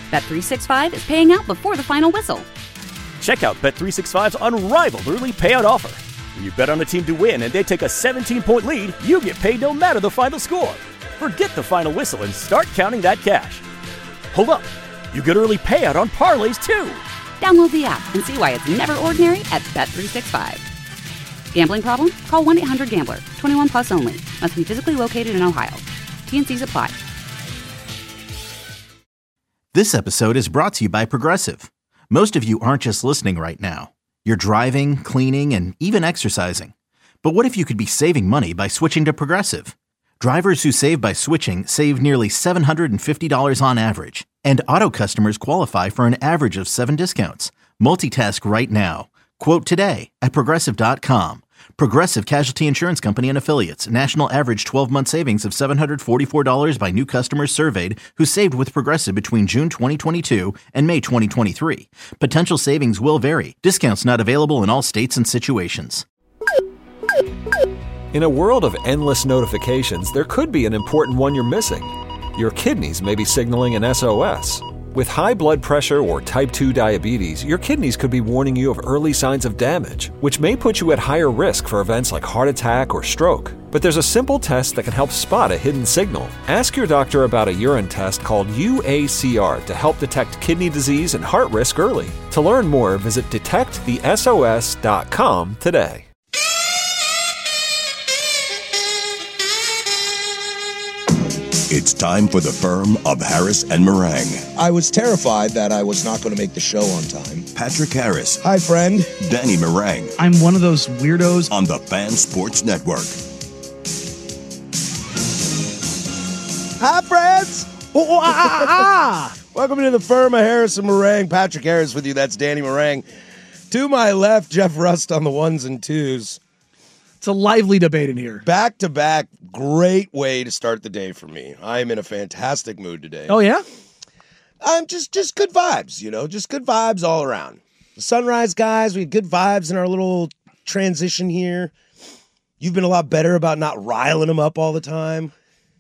Bet365 is paying out before the final whistle. Check out Bet365's unrivaled early payout offer. When you bet on a team to win and they take a 17-point lead, you get paid no matter the final score. Forget the final whistle and start counting that cash. Hold up. You get early payout on parlays, too. Download the app and see why it's never ordinary at Bet365. Gambling problem? Call 1-800-GAMBLER. 21 plus only. Must be physically located in Ohio. T&Cs apply. This episode is brought to you by Progressive. Most of you aren't just listening right now. You're driving, cleaning, and even exercising. But what if you could be saving money by switching to Progressive? Drivers who save by switching save nearly $750 on average. And auto customers qualify for an average of 7 discounts. Multitask right now. Quote today at Progressive.com. Progressive Casualty Insurance Company and Affiliates. National average 12-month savings of $744 by new customers surveyed who saved with Progressive between June 2022 and May 2023. Potential savings will vary. Discounts not available in all states and situations. In a world of endless notifications, there could be an important one you're missing. Your kidneys may be signaling an SOS. With high blood pressure or type 2 diabetes, your kidneys could be warning you of early signs of damage, which may put you at higher risk for events like heart attack or stroke. But there's a simple test that can help spot a hidden signal. Ask your doctor about a urine test called UACR to help detect kidney disease and heart risk early. To learn more, visit detectthesos.com today. It's time for the firm of Harris and Meringue. I was terrified that I was not going to make the show on time. Patrick Harris. Hi, friend. Danny Meringue. I'm one of those weirdos. On the Fan Sports Network. Hi, friends. Welcome to the firm of Harris and Meringue. Patrick Harris with you. That's Danny Meringue. To my left, Jeff Rust on the ones and twos. It's a lively debate in here. Back to back, great way to start the day for me. I am in a fantastic mood today. Oh, yeah? I'm just good vibes, just good vibes all around. The Sunrise guys, we had good vibes in our little transition here. You've been a lot better about not riling them up all the time.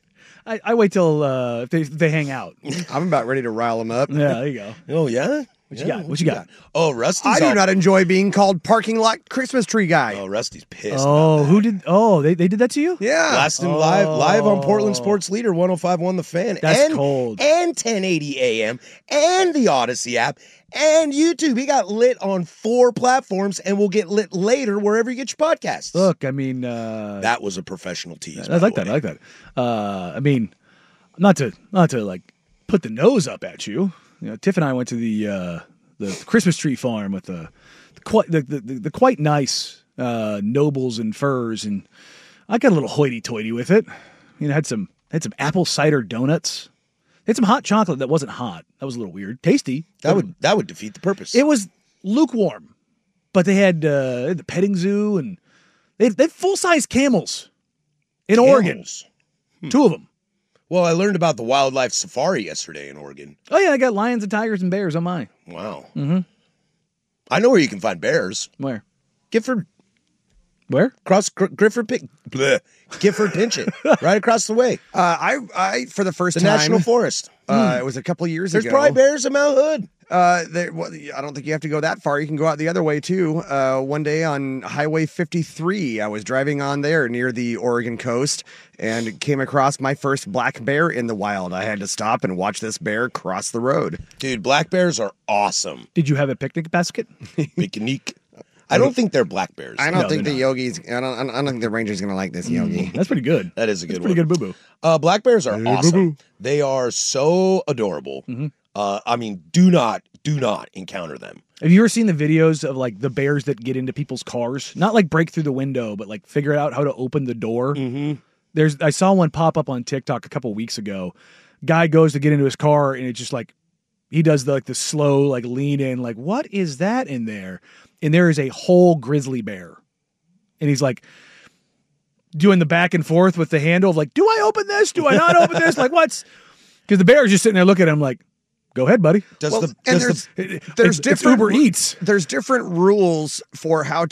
I wait till they hang out. I'm about ready to rile them up. Yeah, there you go. Oh, yeah? What you got? What you got? Oh, Rusty's I do not enjoy being called parking lot Christmas tree guy. Oh, Rusty's pissed. Oh, who did? Oh, they did that to you? Yeah. Blasted him live on Portland Sports Leader 105.1 The Fan. That's cold. And 1080 AM and the Odyssey app and YouTube. He got lit on 4 platforms and will get lit later wherever you get your podcasts. Look, I mean, that was a professional tease. I like that. I mean, not to like put the nose up at you. Tiff and I went to the Christmas tree farm with the quite nice nobles and furs, and I got a little hoity-toity with it. Had some apple cider donuts. Had some hot chocolate that wasn't hot. That was a little weird. Tasty. That would defeat the purpose. It was lukewarm, but they had the petting zoo, and they had full-size camels in Oregon. 2 of them. Well, I learned about the wildlife safari yesterday in Oregon. Oh, yeah, I got lions and tigers and bears on mine. Wow. Mm-hmm. I know where you can find bears. Where? Gifford. Where? Gifford Pinchot. Right across the way. I for the first the time. National Forest. It was a couple of years There's ago. There's probably bears in Mount Hood. I don't think you have to go that far. You can go out the other way, too. One day on Highway 53, I was driving on there near the Oregon coast and came across my first black bear in the wild. I had to stop and watch this bear cross the road. Dude, black bears are awesome. Did you have a picnic basket? Picnic. I don't think they're black bears. I don't think the yogi's. I don't think the ranger's going to like this yogi. That's pretty good. That is a good one. Pretty good boo-boo. Black bears are awesome. They are so adorable. Mm-hmm. I mean, do not encounter them. Have you ever seen the videos of like the bears that get into people's cars? Not like break through the window, but like figure out how to open the door. Mm-hmm. I saw one pop up on TikTok a couple weeks ago. Guy goes to get into his car and it's just like he does the slow like lean in, like what is that in there? And there is a whole grizzly bear, and he's like doing the back and forth with the handle of like, do I open this? Do I not open this? Like what's? Because the bear is just sitting there looking at him like, go ahead, buddy. There's different Uber Eats. There's different rules for how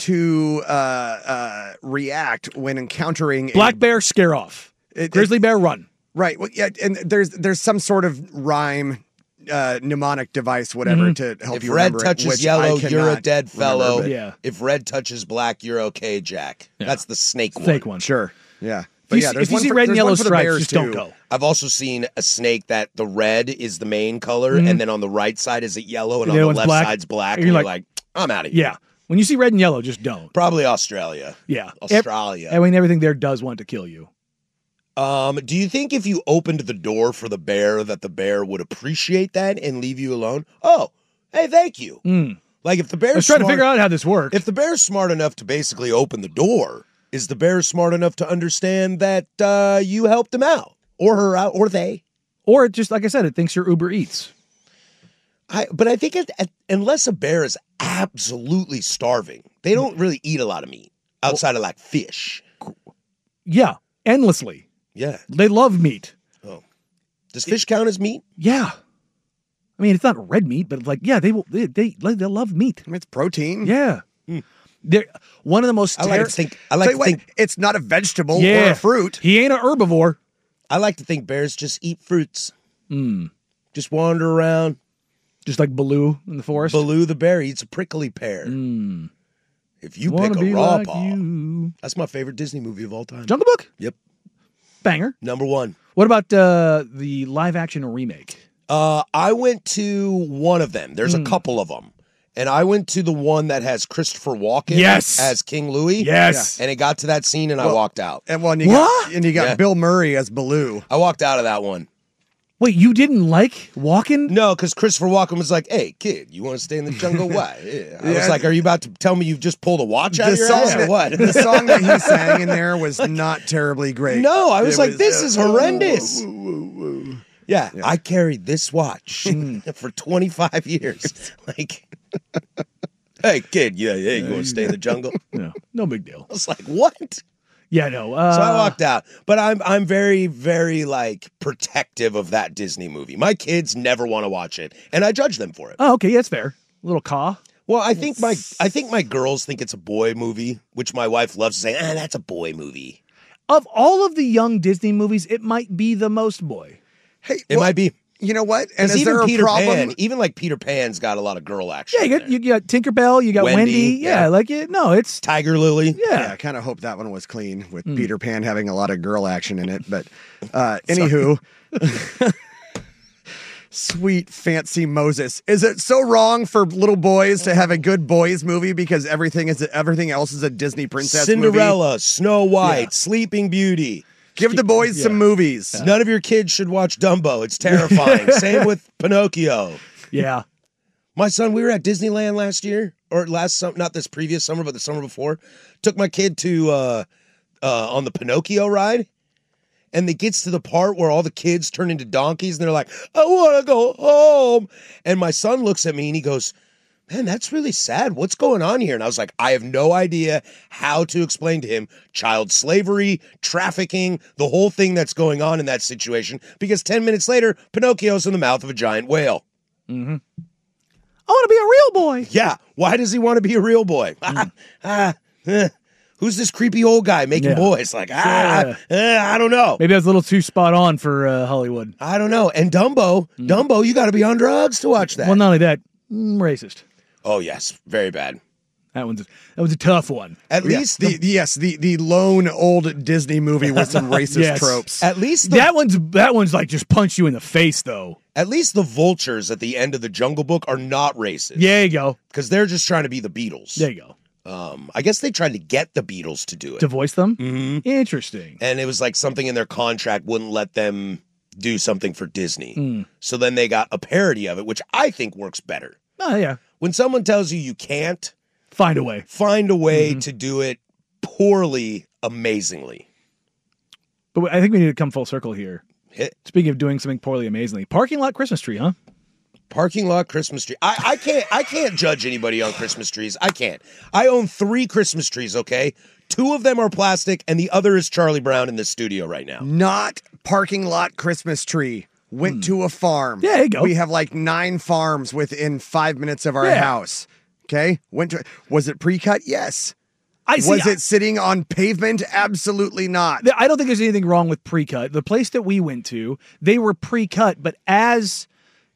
to react when encountering black bear scare off, grizzly bear run. Right. Well, yeah, and there's some sort of rhyme mnemonic device, whatever, to help If you red remember touches it, which yellow, I you're a cannot dead fellow. remember, but- Yeah. If red touches black, you're okay, Jack. That's the snake one. Fake one. Sure. Yeah. If yeah, you, there's if you one see for- red and there's yellow one for the stripes, bears, just don't too. go. I've also seen a snake that the red is the main color, and then on the right side is it yellow, and The on other the one's left black. side's black. And And you're you're like, I'm out of here. Yeah. When you see red and yellow, just don't. Probably Australia. Yeah. Australia. I mean, everything there does want to kill you. Do you think if you opened the door for the bear that the bear would appreciate that and leave you alone? Oh, hey, thank you. Like if the bear's I was trying to smart- figure out how this works. If the bear's smart enough to basically open the door, is the bear smart enough to understand that you helped him out or her out or they? Or it just, like I said, it thinks you're Uber Eats. But I think unless a bear is absolutely starving, they don't really eat a lot of meat outside of like fish. Yeah. Endlessly. Yeah. They love meat. Does fish count as meat? Yeah. I mean, it's not red meat, but like, yeah, they love meat. I mean, it's protein. Yeah. They're one of the most. I like to think it's not a vegetable Yeah. or a fruit. He ain't a herbivore. I like to think bears just eat fruits. Just wander around. Just like Baloo in the forest. Baloo the bear eats a prickly pear. If you Wanna pick a be raw like paw, you. that's my favorite Disney movie of all time. Jungle Book? Yep. Banger. Number one. What about the live action remake? I went to one of them. There's a couple of them. And I went to the one that has Christopher Walken Yes. as King Louis. Yes. And it got to that scene and I walked out. And you What? got Yeah. Bill Murray as Baloo. I walked out of that one. Wait, you didn't like Walken? No, because Christopher Walken was like, hey, kid, you want to stay in the jungle? Why? Yeah. I was Yeah. like, are you about to tell me you've just pulled a watch out The of your song, ass or what? the song that he sang in there was not terribly great. No, I was It like, this is horrendous. woo. Yeah, I carried this watch for 25 years. Like, hey, kid, you want to stay in the jungle? No, no big deal. I was like, what? Yeah, no. So I walked out. But I'm very, very like protective of that Disney movie. My kids never want to watch it, and I judge them for it. Oh, okay, that's fair. A little caw. Well, I think my girls think it's a boy movie, which my wife loves to say, that's a boy movie. Of all of the young Disney movies, it might be the most boy. Hey, It might be. You know what? And Because is there even a Peter problem? Pan, even like Peter Pan's got a lot of girl action. Yeah, you got Tinkerbell, you got Wendy. Yeah, yeah. like it. No, it's Tiger Lily. Yeah, I kind of hope that one was clean with Peter Pan having a lot of girl action in it. But anywho, sweet fancy Moses. Is it so wrong for little boys to have a good boys movie because everything else is a Disney princess movie? Cinderella, Snow White, Sleeping Beauty. Give the boys some movies. None of your kids should watch Dumbo. It's terrifying. Same with Pinocchio. yeah. My son, we were at Disneyland last year, or last summer, not this previous summer, but the summer before. Took my kid to on the Pinocchio ride, and it gets to the part where all the kids turn into donkeys, and they're like, "I want to go home." And my son looks at me and he goes, "Man, that's really sad. What's going on here?" And I was like, I have no idea how to explain to him child slavery, trafficking, the whole thing that's going on in that situation. Because 10 minutes later, Pinocchio's in the mouth of a giant whale. I want to be a real boy. Yeah. Why does he want to be a real boy? Who's this creepy old guy making Yeah. boys? Like, I don't know. Maybe that's a little too spot on for Hollywood. I don't know. And Dumbo, you got to be on drugs to watch that. Well, not only that, racist. Oh, yes. Very bad. That was a tough one. At least the lone old Disney movie with some racist Yes. tropes. At least That one's like just punch you in the face though. At least the vultures at the end of the Jungle Book are not racist. There you go. Because they're just trying to be the Beatles. There you go. I guess they tried to get the Beatles to do it. To voice them? Interesting. And it was like something in their contract wouldn't let them do something for Disney. So then they got a parody of it, which I think works better. Oh yeah. When someone tells you can't, Find a way. find a way to do it poorly, amazingly. But I think we need to come full circle here. Hit. Speaking of doing something poorly amazingly, parking lot Christmas tree, huh? Parking lot Christmas tree. I can't judge anybody on Christmas trees. I can't. I own 3 Christmas trees, okay? 2 of them are plastic, and the other is Charlie Brown in the studio right now. Not parking lot Christmas tree. Went to a farm. Yeah, there you go. We have like 9 farms within 5 minutes of our Yeah. house. Okay. Was it pre-cut? Yes. I see. Was it sitting on pavement? Absolutely not. I don't think there's anything wrong with pre-cut. The place that we went to, they were pre-cut, but as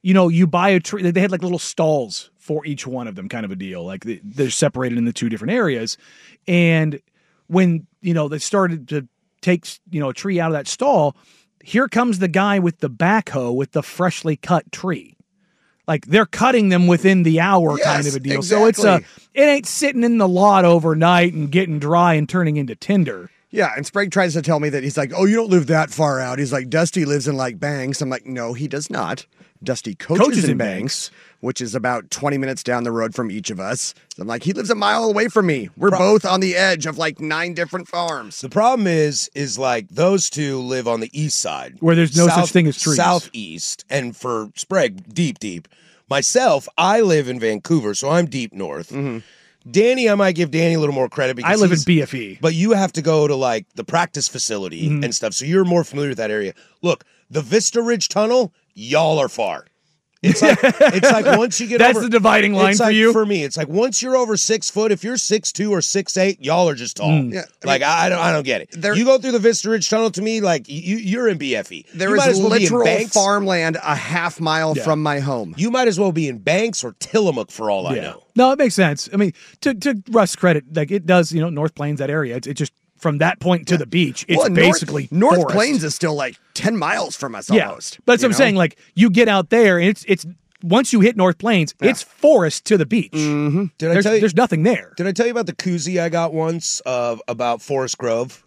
you buy a tree. They had like little stalls for each one of them, kind of a deal. Like they're separated into two different areas. And when, they started to take, a tree out of that stall, here comes the guy with the backhoe with the freshly cut tree. Like they're cutting them within the hour, kind of a deal. Exactly. So it ain't sitting in the lot overnight and getting dry and turning into tinder. Yeah, and Sprague tries to tell me that he's like, oh, you don't live that far out. He's like, Dusty lives in like Banks. I'm like, no, he does not. Dusty coaches in Banks, which is about 20 minutes down the road from each of us. So I'm like, he lives a mile away from me. We're both on the edge of like 9 different farms. The problem is like those two live on the east side. Where there's no such thing as trees. Southeast. And for Sprague, deep. Myself, I live in Vancouver, so I'm deep north. Mm-hmm. Danny, I might give Danny a little more credit because I live in BFE. But you have to go to like the practice facility and stuff, so you're more familiar with that area. Look, the Vista Ridge Tunnel, y'all are far. It's like once you get That's over, the dividing line for you? For me, it's like once you're over 6 foot, if you're 6'2" or 6'8", y'all are just tall. Yeah, I don't get it. You go through the Vista Ridge Tunnel, to me, like you're in BFE. There is literal farmland a half mile from my home. You might as well be in Banks or Tillamook for all I know. No, it makes sense. I mean, to Russ' credit, like it does, North Plains, that area, it just from that point to the beach, it's basically North forest. Plains is still like 10 miles from us almost. But that's what I'm saying. Like you get out there and it's once you hit North Plains, it's forest to the beach. Mm-hmm. There's nothing there. Did I tell you about the koozie I got once about Forest Grove?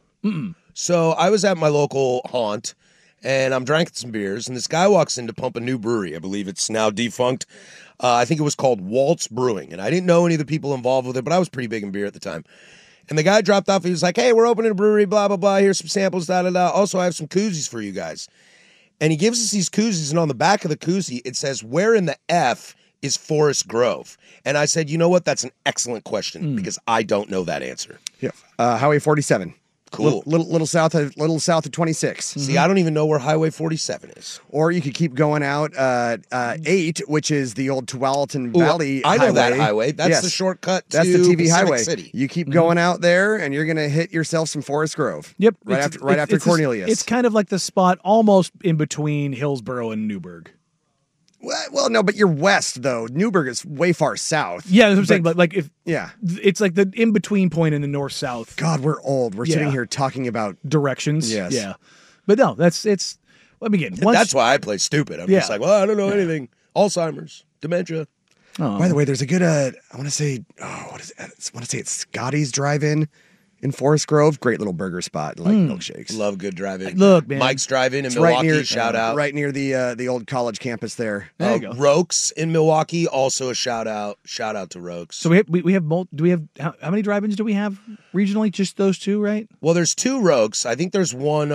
So I was at my local haunt, and I'm drinking some beers, and this guy walks in to pump a new brewery. I believe it's now defunct. I think it was called Waltz Brewing, and I didn't know any of the people involved with it, but I was pretty big in beer at the time. And the guy dropped off. He was like, hey, we're opening a brewery, blah, blah, blah. Here's some samples, da-da-da. Also, I have some koozies for you guys. And he gives us these koozies, and on the back of the koozie, it says, where in the F is Forest Grove? And I said, you know what? That's an excellent question because I don't know that answer. Yeah. Highway 47. Cool. Little south of 26. See, I don't even know where Highway 47 is. Or you could keep going out 8, which is the old Tualatin Valley I know highway. that highway. That's the shortcut to That's the TV Pacific highway. City. You keep going out there, and you're going to hit yourself some Forest Grove. Yep. Right after Cornelius. It's kind of like the spot almost in between Hillsboro and Newburgh. Well, no, but you're west, though. Newburgh is way far south. Yeah, that's what I'm saying. But like yeah, it's like the in-between point in the north-south. God, we're old. We're sitting here talking about directions. Yes. Yeah. But no, it's let me get that's why I play stupid. I'm just like, well, I don't know anything. Alzheimer's, dementia. Oh. By the way, there's a good I want to say it's Scotty's Drive-In in Forest Grove. Great little burger spot, like milkshakes. Love good drive-in. Look, man. Mike's Drive-In in It's Milwaukee, right near, shout out. Right near the old college campus there. There you go. Rokes in Milwaukee, also a shout out. Shout out to Rokes. So we have how many drive-ins do we have regionally? Just those two, right? Well, there's 2 Rokes. I think there's one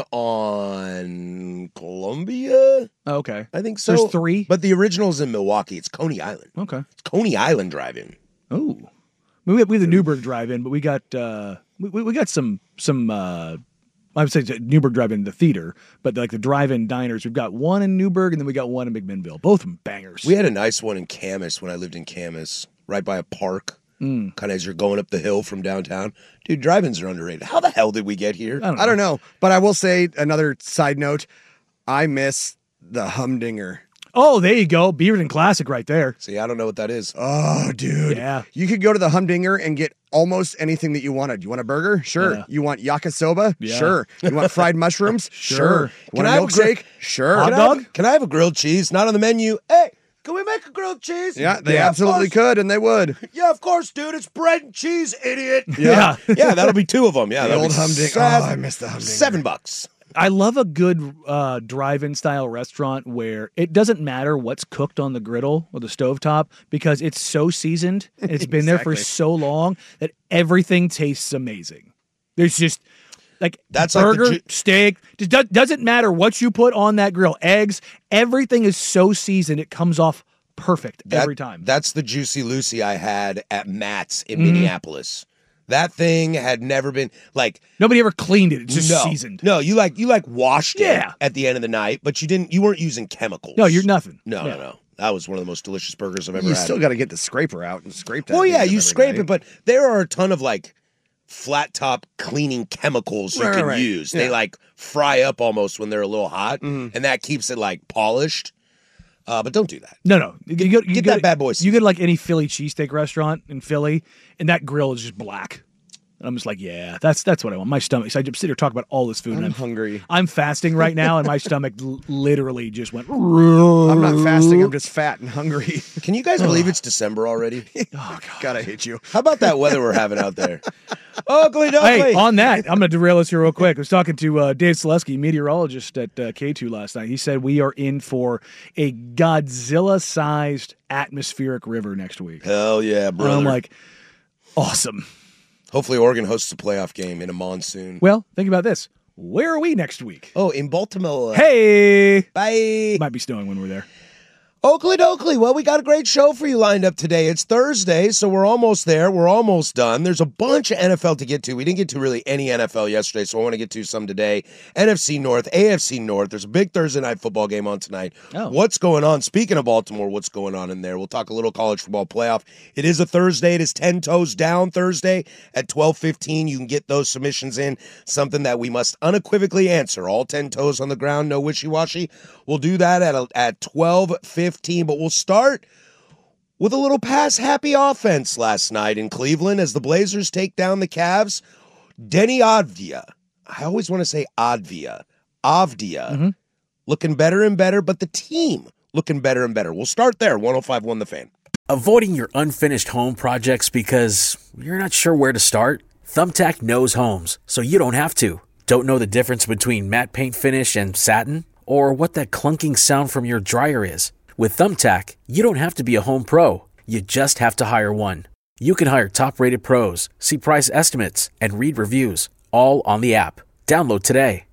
on Columbia. Oh, okay. I think so. There's 3. But the original's in Milwaukee. It's Coney Island. Okay. It's Coney Island Drive-In. Oh. We have the Newburgh drive-in, but we got we got some I would say Newburgh drive-in, the theater, but like the drive-in diners, we've got one in Newburgh and then we got one in McMinnville. Both of them bangers. We had a nice one in Camas when I lived in Camas, right by a park. Kind of as you're going up the hill from downtown. Dude, drive-ins are underrated. How the hell did we get here? I don't know. But I will say another side note. I miss the Humdinger. Oh, there you go. Beaverton Classic right there. See, I don't know what that is. Oh, dude. Yeah. You could go to the Humdinger and get almost anything that you wanted. You want a burger? Sure. Yeah. You want yakisoba? Yeah. Sure. You want fried mushrooms? Sure. You want a milkshake? Sure. Hot dog? Can I have a grilled cheese? Not on the menu. Hey, can we make a grilled cheese? Yeah, they absolutely could, and they would. Yeah, of course, dude. It's bread and cheese, idiot. Yeah. Yeah, that'll be 2 of them. Yeah, The that'll old be Humdinger. Oh, I miss the Humdinger. $7. I love a good drive-in style restaurant where it doesn't matter what's cooked on the griddle or the stovetop because it's so seasoned and it's been there for so long that everything tastes amazing. There's just like That's burger, like steak. Just doesn't matter what you put on that grill. Eggs, everything is so seasoned it comes off perfect every time. That's the Juicy Lucy I had at Matt's in Minneapolis. That thing had never been like nobody ever cleaned it. It's just seasoned. No, you washed it at the end of the night, but you weren't using chemicals. No, you're nothing. No. That was one of the most delicious burgers I've ever You had. still got to get the scraper out and scrape that. Well, yeah, thing you every scrape day. it, but there are a ton of like flat top cleaning chemicals you can use. Yeah. They like fry up almost when they're a little hot, and that keeps it like polished. But don't do that. No. You Get that bad boy You get like any Philly cheesesteak restaurant in Philly, and that grill is just black. And I'm just like, yeah, that's what I want. My stomach. So I just sit here talking about all this food. I'm and hungry. I'm fasting right now, and my stomach literally just went. I'm not fasting. I'm just fat and hungry. Can you guys believe it's December already? Oh, God, I hate you. How about that weather we're having out there? Ugly. Hey, on that, I'm going to derail us here real quick. I was talking to Dave Selesky, meteorologist at K2 last night. He said we are in for a Godzilla-sized atmospheric river next week. Hell yeah, brother. And I'm like, awesome. Hopefully Oregon hosts a playoff game in a monsoon. Well, think about this. Where are we next week? Oh, in Baltimore. Hey! Bye. Might be snowing when we're there. Oakley Dokley. Well, we got a great show for you lined up today. It's Thursday, so we're almost there. We're almost done. There's a bunch of NFL to get to. We didn't get to really any NFL yesterday, so I want to get to some today. NFC North, AFC North. There's a big Thursday night football game on tonight. Oh. What's going on? Speaking of Baltimore, what's going on in there? We'll talk a little college football playoff. It is a Thursday. It is 10 Toes Down Thursday at 12:15. You can get those submissions in, something that we must unequivocally answer. All 10 toes on the ground, no wishy-washy. We'll do that at 12:15. But we'll start with a little pass-happy offense last night in Cleveland as the Blazers take down the Cavs. Denny Avdia. I always want to say Avdia. Looking better and better, but the team looking better and better. We'll start there. 105.1 The Fan. Avoiding your unfinished home projects because you're not sure where to start? Thumbtack knows homes, so you don't have to. Don't know the difference between matte paint finish and satin? Or what that clunking sound from your dryer is? With Thumbtack, you don't have to be a home pro. You just have to hire one. You can hire top-rated pros, see price estimates, and read reviews, all on the app. Download today.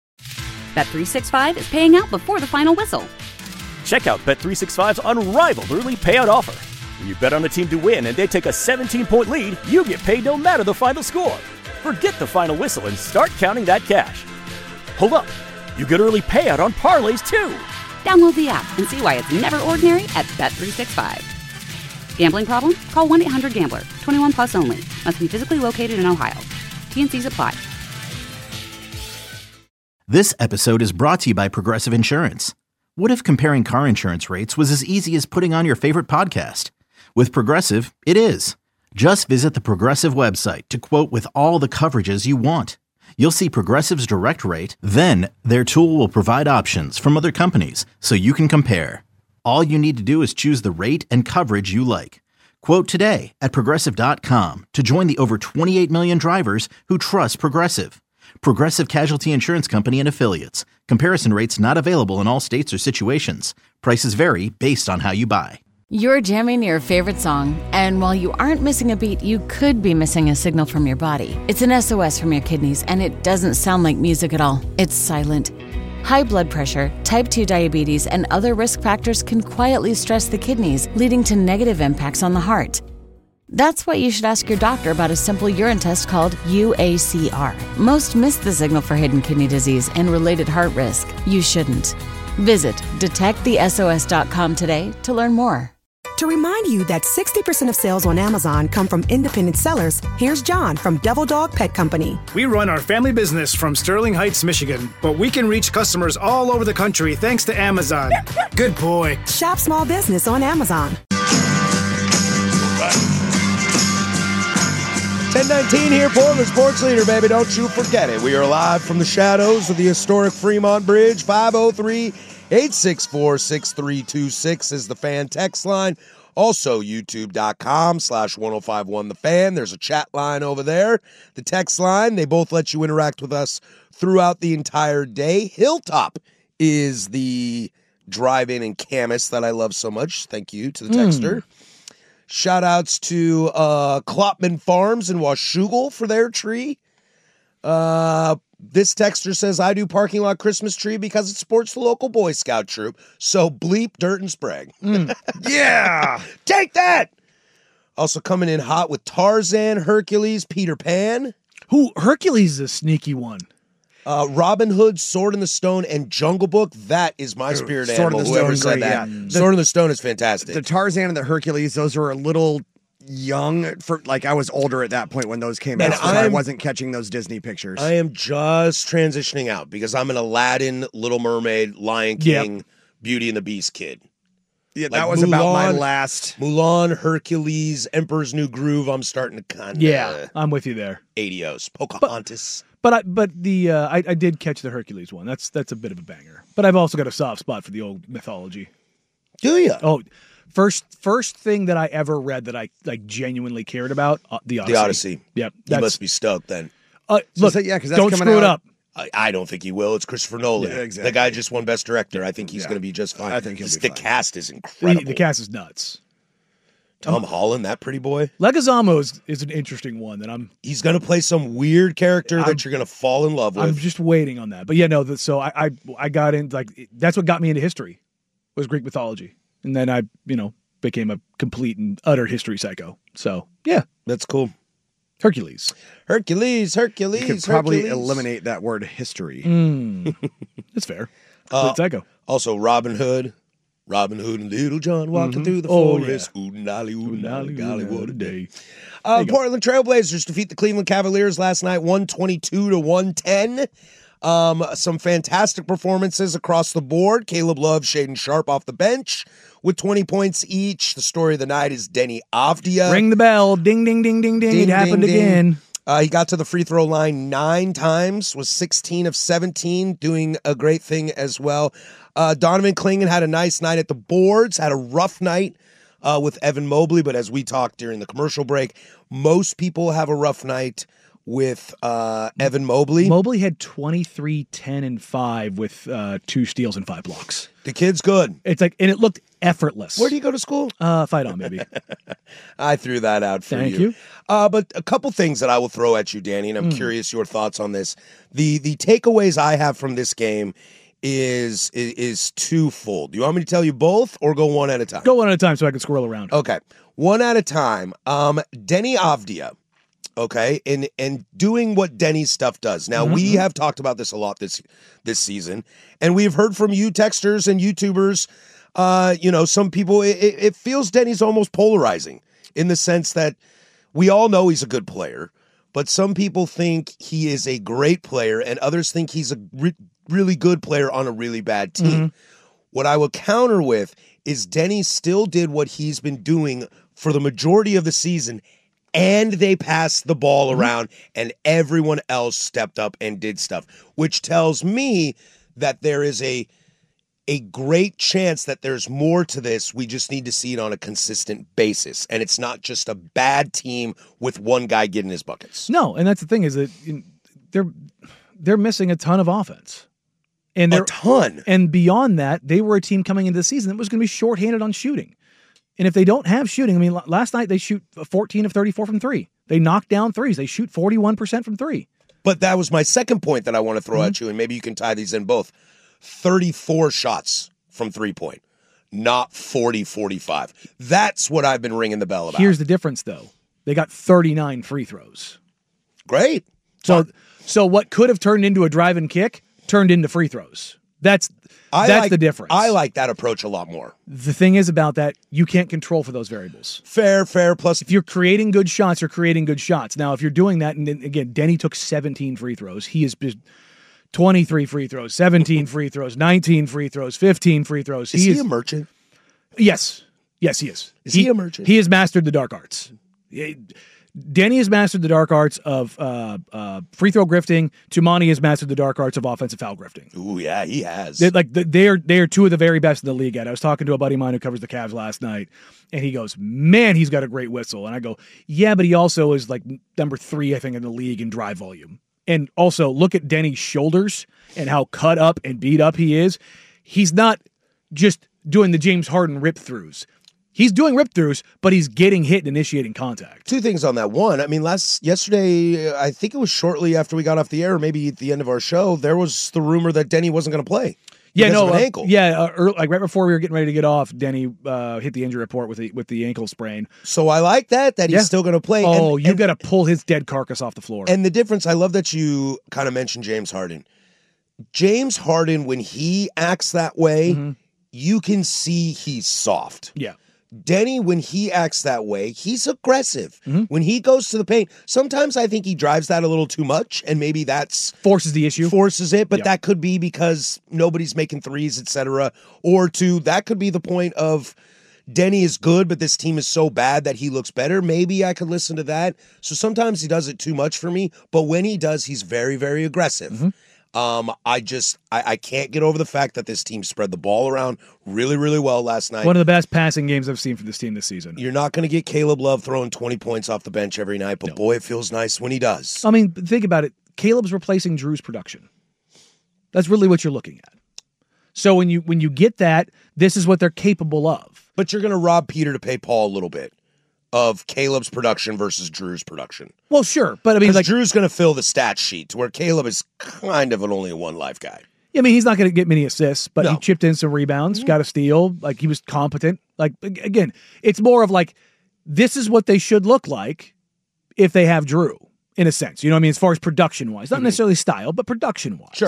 Bet365 is paying out before the final whistle. Check out Bet365's unrivaled early payout offer. When you bet on a team to win and they take a 17-point lead, you get paid no matter the final score. Forget the final whistle and start counting that cash. Hold up. You get early payout on parlays, too. Download the app and see why it's never ordinary at Bet365. Gambling problem? Call 1-800-GAMBLER. 21 plus only. Must be physically located in Ohio. T&Cs apply. This episode is brought to you by Progressive Insurance. What if comparing car insurance rates was as easy as putting on your favorite podcast? With Progressive, it is. Just visit the Progressive website to quote with all the coverages you want. You'll see Progressive's direct rate, then their tool will provide options from other companies so you can compare. All you need to do is choose the rate and coverage you like. Quote today at Progressive.com to join the over 28 million drivers who trust Progressive. Progressive Casualty Insurance Company and Affiliates. Comparison rates not available in all states or situations. Prices vary based on how you buy. You're jamming your favorite song, and while you aren't missing a beat, you could be missing a signal from your body. It's an SOS from your kidneys, and it doesn't sound like music at all. It's silent. High blood pressure, type 2 diabetes, and other risk factors can quietly stress the kidneys, leading to negative impacts on the heart. That's why you should ask your doctor about a simple urine test called UACR. Most miss the signal for hidden kidney disease and related heart risk. You shouldn't. Visit detectthesos.com today to learn more. To remind you that 60% of sales on Amazon come from independent sellers, here's John from Devil Dog Pet Company. We run our family business from Sterling Heights, Michigan, but we can reach customers all over the country thanks to Amazon. Good boy. Shop small business on Amazon. 10:19 here, Portland Sports Leader, baby. Don't you forget it. We are live from the shadows of the historic Fremont Bridge. 503-864-6326 is the Fan text line. Also, youtube.com/1051 The Fan. There's a chat line over there. The text line, they both let you interact with us throughout the entire day. Hilltop is the drive-in in Camas that I love so much. Thank you to the texter. Shout outs to Klopman Farms in Washougal for their tree. This texter says, I do parking lot Christmas tree because it supports the local Boy Scout troop. So bleep, dirt, and Sprague. Yeah! Take that! Also coming in hot with Tarzan, Hercules, Peter Pan. Who Hercules is a sneaky one. Robin Hood, Sword in the Stone, and Jungle Book. That is my spirit animal. Whoever said that. Yeah. Sword in the Stone is fantastic. The Tarzan and the Hercules, those were a little young for, like, I was older at that point when those came out, so I wasn't catching those Disney pictures. I am just transitioning out because I'm an Aladdin, Little Mermaid, Lion King, Beauty and the Beast kid. Yeah, Like that was about my last. Mulan, Hercules, Emperor's New Groove. I'm starting to kind of. Yeah, I'm with you there. Adios, Pocahontas. But I did catch the Hercules one. That's a bit of a banger. But I've also got a soft spot for the old mythology. Do you? Oh, first thing that I ever read that I like genuinely cared about, the Odyssey. The Odyssey. Yep. You must be stoked then. Look, yeah, because don't screw it up. I don't think he will. It's Christopher Nolan. Yeah, exactly. The guy just won Best Director. I think he's going to be just fine. I think he'll be The fine. cast is incredible. The cast is nuts. Tom Holland, that pretty boy. Leguizamo is an interesting one that He's going to play some weird character that you're going to fall in love with. I'm just waiting on that. But yeah, no. So I got in that's what got me into history, was Greek mythology, and then I became a complete and utter history psycho. So yeah, that's cool. Hercules. You could probably eliminate that word history. That's fair. Psycho. Also, Robin Hood and Little John walking through the forest. Oodnally, golly, what a day. Portland Trailblazers defeat the Cleveland Cavaliers last night, 122-110. Some fantastic performances across the board. Caleb Love, Shaden Sharp off the bench with 20 points each. The story of the night is Denny Avdia. Ring the bell. Ding, ding, ding, ding, ding. It happened again. He got to the free throw line 9 times, was 16 of 17, doing a great thing as well. Donovan Clingan had a nice night at the boards, had a rough night with Evan Mobley, but as we talked during the commercial break, most people have a rough night with Evan Mobley. Mobley had 23, 10, and 5 with 2 steals and 5 blocks. The kid's good. It's and it looked effortless. Where do you go to school? Fight on, baby. I threw that out for Thank you. But a couple things that I will throw at you, Danny, and I'm curious your thoughts on this. The takeaways I have from this game is twofold. Do you want me to tell you both or go one at a time? Go one at a time so I can squirrel around. Okay. One at a time. Denny Avdia. Okay, and doing what Denny's stuff does. Now, we have talked about this a lot this season, and we've heard from you texters and YouTubers, some people, it feels Denny's almost polarizing in the sense that we all know he's a good player, but some people think he is a great player, and others think he's a really good player on a really bad team. What I will counter with is Denny still did what he's been doing for the majority of the season, and they passed the ball around, and everyone else stepped up and did stuff, which tells me that there is a great chance that there's more to this. We just need to see it on a consistent basis, and it's not just a bad team with one guy getting his buckets. No, and that's the thing is that they're missing a ton of offense. And a ton. And beyond that, they were a team coming into the season that was going to be shorthanded on shooting. And if they don't have shooting, I mean, last night they shoot 14 of 34 from 3. They knock down threes. They shoot 41% from 3. But that was my second point that I want to throw at you, and maybe you can tie these in both. 34 shots from 3-point, not 40-45. That's what I've been ringing the bell about. Here's the difference, though. They got 39 free throws. Great. So what could have turned into a drive and kick turned into free throws. That's the difference. I like that approach a lot more. The thing is about that, you can't control for those variables. Fair. Plus, if you're creating good shots, you're creating good shots. Now, if you're doing that, and again, Denny took 17 free throws. He is 23 free throws, 17 free throws, 19 free throws, 15 free throws. Is he a merchant? Yes, he is. Is he a merchant? He has mastered the dark arts. Denny has mastered the dark arts of free throw grifting. Tumani has mastered the dark arts of offensive foul grifting. Ooh, yeah, he has. They are two of the very best in the league at it. I was talking to a buddy of mine who covers the Cavs last night, and he goes, "Man, he's got a great whistle." And I go, "Yeah, but he also is like number 3, I think, in the league in drive volume." And also, look at Denny's shoulders and how cut up and beat up he is. He's not just doing the James Harden rip-throughs. He's doing rip-throughs, but he's getting hit and initiating contact. Two things on that. One, I mean, yesterday, I think it was shortly after we got off the air, maybe at the end of our show, there was the rumor that Denny wasn't going to play. Yeah, no, an ankle. Like right before we were getting ready to get off, Denny hit the injury report with the ankle sprain. So I like that he's still going to play. Oh, you got to pull his dead carcass off the floor. And the difference, I love that you kind of mentioned James Harden. James Harden, when he acts that way, you can see he's soft. Yeah. Denny, when he acts that way, he's aggressive. Mm-hmm. When he goes to the paint, sometimes I think he drives that a little too much, and maybe that's forces the issue. Forces it, but that could be because nobody's making threes, etc. Or that could be the point of Denny is good, but this team is so bad that he looks better. Maybe I could listen to that. So sometimes he does it too much for me, but when he does, he's very, very aggressive. Mm-hmm. I can't get over the fact that this team spread the ball around really, really well last night. One of the best passing games I've seen from this team this season. You're not going to get Caleb Love throwing 20 points off the bench every night, but boy, it feels nice when he does. I mean, think about it. Caleb's replacing Drew's production. That's really what you're looking at. So when you get that, this is what they're capable of. But you're going to rob Peter to pay Paul a little bit of Caleb's production versus Drew's production. Well, sure, but I mean, like Drew's going to fill the stat sheet to where Caleb is kind of only a one life guy. I mean, he's not going to get many assists, but he chipped in some rebounds, got a steal. Like, he was competent. Like, again, it's more of like, this is what they should look like if they have Drew, in a sense. You know what I mean? As far as production-wise. Not necessarily style, but production-wise. Sure.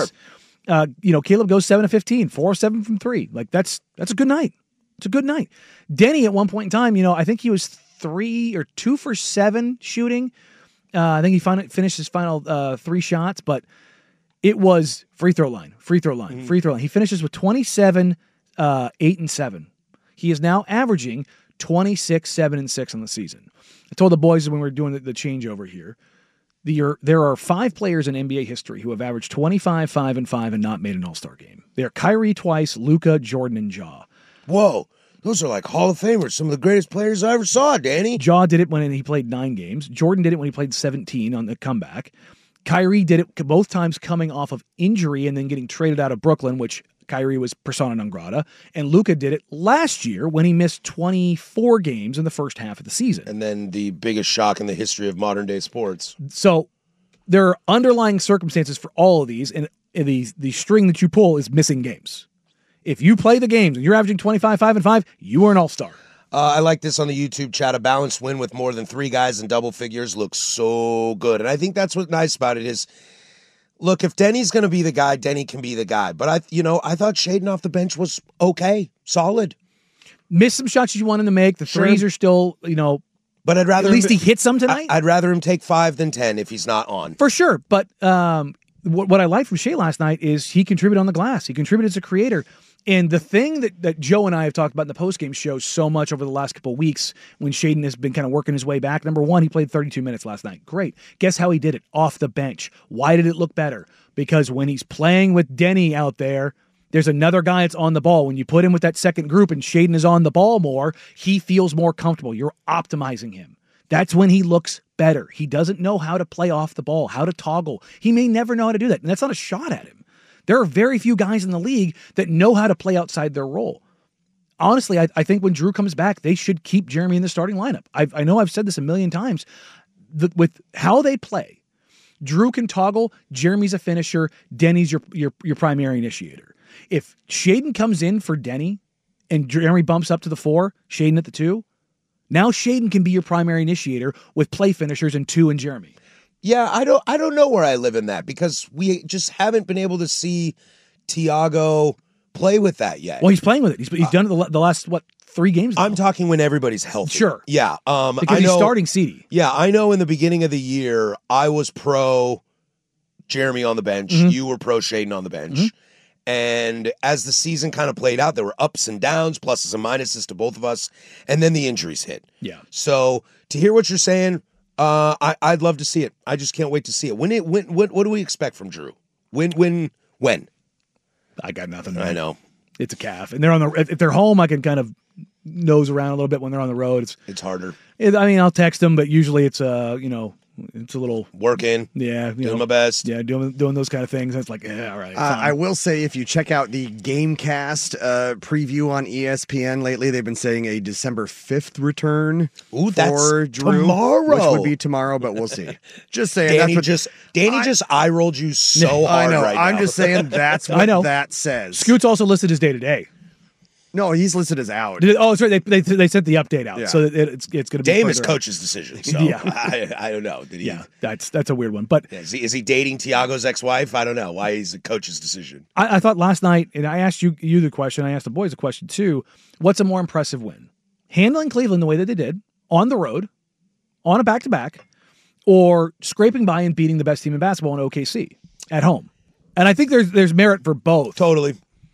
Caleb goes 7 of 15, 4 of 7 from 3. Like, that's a good night. It's a good night. Denny, at one point in time, I think he was 3 or 2 for 7 shooting. I think he finished his final 3 shots, but it was free throw line. He finishes with 27, 8 and 7. He is now averaging 26, 7 and 6 on the season. I told the boys when we were doing the changeover here, there are 5 players in NBA history who have averaged 25, 5 and 5 and not made an All-Star game. They are Kyrie twice, Luka, Jordan, and Ja. Whoa. Those are like Hall of Famers, some of the greatest players I ever saw, Danny. Ja did it when he played 9 games. Jordan did it when he played 17 on the comeback. Kyrie did it both times coming off of injury and then getting traded out of Brooklyn, which Kyrie was persona non grata. And Luka did it last year when he missed 24 games in the first half of the season. And then the biggest shock in the history of modern day sports. So there are underlying circumstances for all of these, and the string that you pull is missing games. If you play the games and you're averaging 25, 5 and 5, you are an all-star. I like this on the YouTube chat. A balanced win with more than 3 guys in double figures looks so good. And I think that's what's nice about it is, look, if Denny's going to be the guy, Denny can be the guy. But I thought Shaedon off the bench was okay, solid. Missed some shots you want him to make. The threes are still, But I'd rather at least he hit some tonight. I'd rather him take 5 than 10 if he's not on. For sure. But what I liked from Shea last night is he contributed on the glass. He contributed as a creator. And the thing that Joe and I have talked about in the postgame show so much over the last couple of weeks when Shaedon has been kind of working his way back, number one, he played 32 minutes last night. Great. Guess how he did it? Off the bench. Why did it look better? Because when he's playing with Denny out there, there's another guy that's on the ball. When you put him with that second group and Shaedon is on the ball more, he feels more comfortable. You're optimizing him. That's when he looks better. He doesn't know how to play off the ball, how to toggle. He may never know how to do that. And that's not a shot at him. There are very few guys in the league that know how to play outside their role. Honestly, I think when Drew comes back, they should keep Jeremy in the starting lineup. I know I've said this a million times. With how they play, Drew can toggle, Jeremy's a finisher, Denny's your primary initiator. If Shaedon comes in for Denny and Jeremy bumps up to the 4, Shaedon at the 2, now Shaedon can be your primary initiator with play finishers and 2 and Jeremy. Yeah, I don't know where I live in that because we just haven't been able to see Tiago play with that yet. Well, he's playing with it. He's done it the last 3 games now. I'm talking when everybody's healthy. Sure. Yeah. Because he's starting CD. Yeah, I know in the beginning of the year, I was pro Jeremy on the bench. Mm-hmm. You were pro Shaedon on the bench. Mm-hmm. And as the season kind of played out, there were ups and downs, pluses and minuses to both of us. And then the injuries hit. Yeah. So to hear what you're saying, I'd love to see it. I just can't wait to see it. When what do we expect from Drew? When? I got nothing. Man. I know. It's a calf. And if they're home, I can kind of nose around a little bit. When they're on the road, it's harder. I'll text them, but usually it's it's a little working. Yeah, doing my best. Yeah, doing those kind of things. It's like, yeah, all right. I will say, if you check out the Gamecast preview on ESPN lately, they've been saying a December 5th return for Drew, tomorrow, which would be tomorrow, but we'll see. Just saying, Danny just eye rolled you so hard. I know. Right I'm now. just saying that's what that says. Scoot's also listed as day to day. No, he's listed as out. Oh, that's right. They sent the update out, so it's going to be. Dame is coach's decision. So yeah, I don't know. Did he? Yeah, that's a weird one. But is he dating Tiago's ex-wife? I don't know why he's a coach's decision. I thought last night, and I asked you the question. I asked the boys the question too. What's a more impressive win? handling Cleveland the way that they did, on the road, on a back-to-back, or scraping by and beating the best team in basketball in OKC at home. And I think there's merit for both. Totally.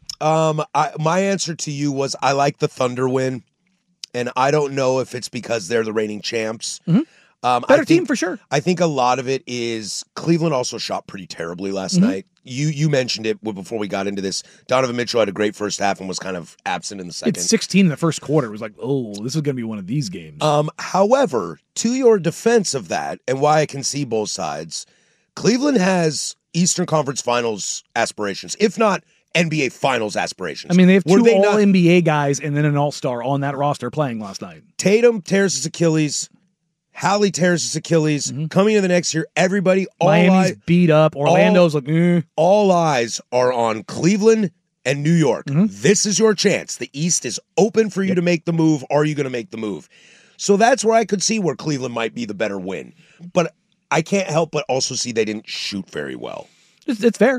My answer to you was I like the Thunder win, and I don't know if it's because they're the reigning champs. Better team for sure. I think a lot of it is Cleveland also shot pretty terribly last night. You mentioned it before we got into this. Donovan Mitchell had a great first half and was kind of absent in the second. It's 16 in the first quarter. It was like, oh, this is going to be one of these games. However, to your defense of that, and why I can see both sides, Cleveland has Eastern Conference Finals aspirations, if not NBA Finals aspirations. I mean, they have two All-NBA guys and then an All-Star on that roster playing last night. Tatum tears his Achilles. Hallie tears his Achilles. Coming into the next year, everybody, Miami's beat up. Orlando's all eyes are on Cleveland and New York. This is your chance. The East is open for you to make the move. Are you going to make the move? So that's where I could see where Cleveland might be the better win. But I can't help but also see they didn't shoot very well. It's fair.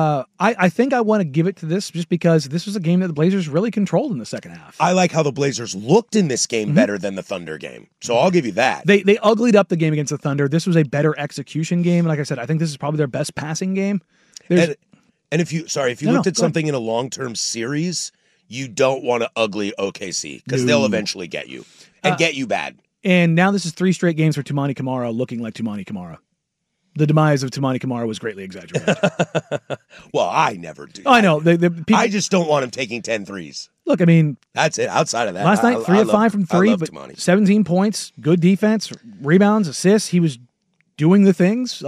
I think I want to give it to this just because this was a game that the Blazers really controlled in the second half. I like how the Blazers looked in this game better than the Thunder game. So I'll give you that. They uglied up the game against the Thunder. This was a better execution game. Like I said, I think this is probably their best passing game. And if you looked at something in a long-term series, you don't want to ugly OKC because they'll eventually get you and get you bad. And now this is 3 straight games for Toumani Camara looking like Toumani Camara. The demise of Toumani Camara was greatly exaggerated. Well, I never do. I know. I just don't want him taking 10 threes. Look, I mean... That's it. Outside of that. Last night, 3 of 5 from 3, but Toumani. 17 points, good defense, rebounds, assists. He was doing the things.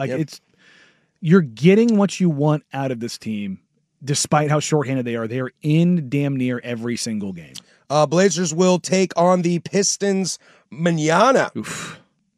You're getting what you want out of this team, despite how shorthanded they are. They are in damn near every single game. Blazers will take on the Pistons mañana. Oof.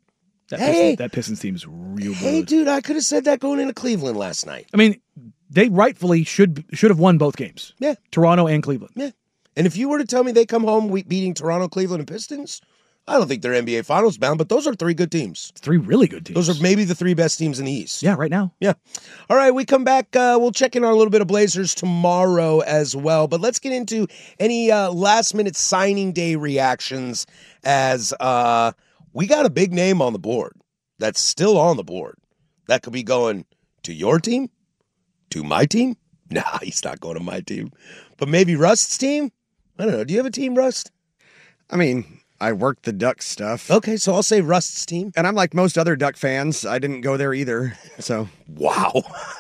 That Pistons team is real good. Hey, dude, I could have said that going into Cleveland last night. I mean, they rightfully should have won both games. Yeah. Toronto and Cleveland. Yeah. And if you were to tell me they come home beating Toronto, Cleveland, and Pistons, I don't think they're NBA Finals bound, but those are 3 good teams. 3 really good teams. Those are maybe the 3 best teams in the East. Yeah, right now. Yeah. All right, we come back. We'll check in on a little bit of Blazers tomorrow as well. But let's get into any last-minute signing day reactions as we got a big name on the board. That's still on the board. That could be going to your team, to my team. Nah, he's not going to my team. But maybe Rust's team? I don't know. Do you have a team, Rust? I mean, I work the Duck stuff. Okay, so I'll say Rust's team. And I'm like most other Duck fans. I didn't go there either. So wow.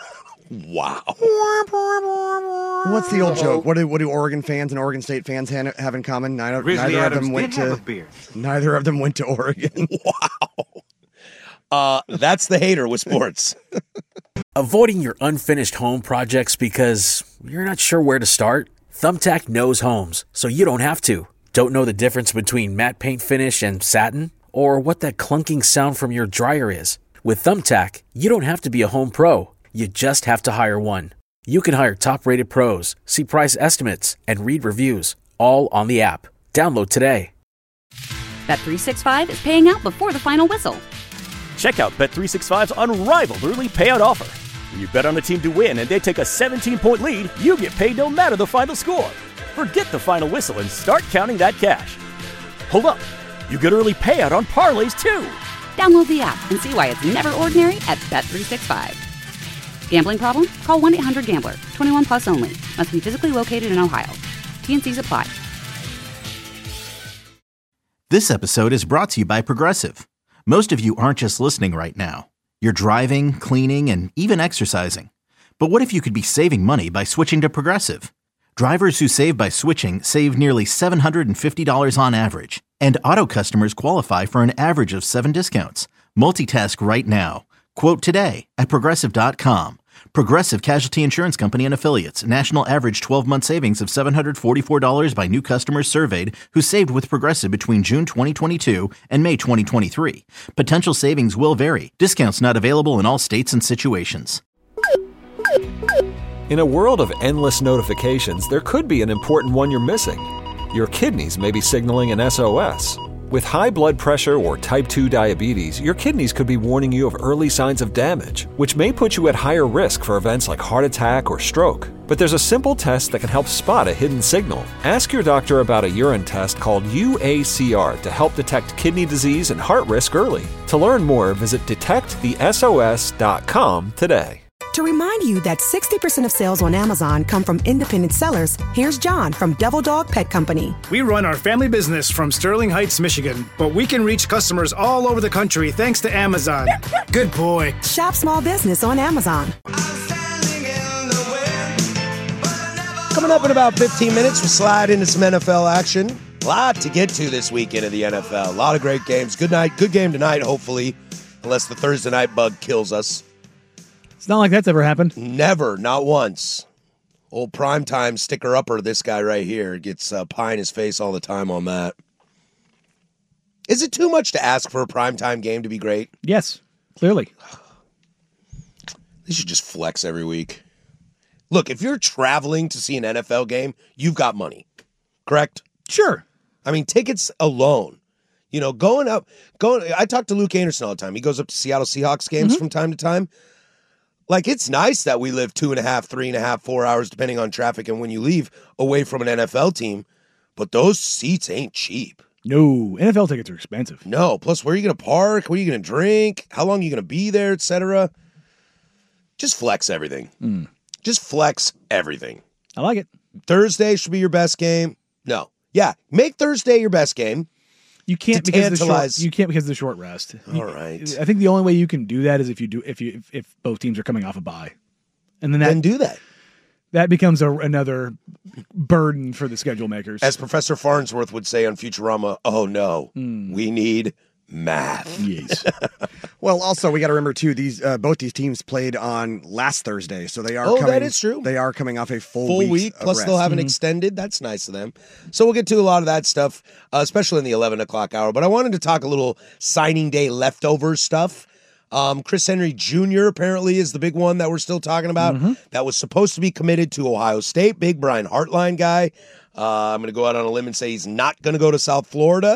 Wow. What's the old joke? What do Oregon fans and Oregon State fans have in common? Neither of them went to Oregon. Wow. That's the hater with sports. Avoiding your unfinished home projects because you're not sure where to start? Thumbtack knows homes, so you don't have to. Don't know the difference between matte paint finish and satin? Or what that clunking sound from your dryer is? With Thumbtack, you don't have to be a home pro. You just have to hire one. You can hire top-rated pros, see price estimates, and read reviews, all on the app. Download today. Bet365 is paying out before the final whistle. Check out Bet365's unrivaled early payout offer. When you bet on a team to win and they take a 17-point lead, you get paid no matter the final score. Forget the final whistle and start counting that cash. Hold up. You get early payout on parlays, too. Download the app and see why it's never ordinary at Bet365. Gambling problem? Call 1-800-GAMBLER. 21 plus only. Must be physically located in Ohio. T&Cs apply. This episode is brought to you by Progressive. Most of you aren't just listening right now. You're driving, cleaning, and even exercising. But what if you could be saving money by switching to Progressive? Drivers who save by switching save nearly $750 on average. And auto customers qualify for an average of 7 discounts. Multitask right now. Quote today at Progressive.com. Progressive Casualty Insurance Company and Affiliates. National average 12-month savings of $744 by new customers surveyed who saved with Progressive between June 2022 and May 2023. Potential savings will vary. Discounts not available in all states and situations. In a world of endless notifications, there could be an important one you're missing. Your kidneys may be signaling an SOS. With high blood pressure or type 2 diabetes, your kidneys could be warning you of early signs of damage, which may put you at higher risk for events like heart attack or stroke. But there's a simple test that can help spot a hidden signal. Ask your doctor about a urine test called UACR to help detect kidney disease and heart risk early. To learn more, visit detectthesos.com today. To remind you that 60% of sales on Amazon come from independent sellers, here's John from Devil Dog Pet Company. We run our family business from Sterling Heights, Michigan, but we can reach customers all over the country thanks to Amazon. Good boy. Shop small business on Amazon. Coming up in about 15 minutes, we'll slide into some NFL action. A lot to get to this weekend of the NFL. A lot of great games. Good game tonight, hopefully, unless the Thursday night bug kills us. It's not like that's ever happened. Never, not once. Old primetime sticker-upper, this guy right here, gets pie in his face all the time on that. Is it too much to ask for a primetime game to be great? Yes, clearly. They should just flex every week. Look, if you're traveling to see an NFL game, you've got money, correct? Sure. I mean, tickets alone. You know, I talk to Luke Anderson all the time. He goes up to Seattle Seahawks games from time to time. Like, it's nice that we live 2.5, 3.5, 4 hours, depending on traffic and when you leave, away from an NFL team. But those seats ain't cheap. No, NFL tickets are expensive. No, plus where are you going to park? What are you going to drink? How long are you going to be there, etc.? Just flex everything. Just flex everything. I like it. Thursday should be your best game. No. Yeah, make Thursday your best game. You can't because of the short rest. All right. I think the only way you can do that is if both teams are coming off a bye, and then do that. That becomes another burden for the schedule makers. As Professor Farnsworth would say on Futurama, oh no, we need math. Yes. Well, also we got to remember too, both these teams played on last Thursday, so they are. That is true. They are coming off a full week. Plus, rest. they'll have an extended. That's nice of them. So we'll get to a lot of that stuff, especially in the 11 o'clock hour. But I wanted to talk a little signing day leftover stuff. Chris Henry Jr. apparently is the big one that we're still talking about. That was supposed to be committed to Ohio State. Big Brian Hartline guy. I'm going to go out on a limb and say he's not going to go to South Florida.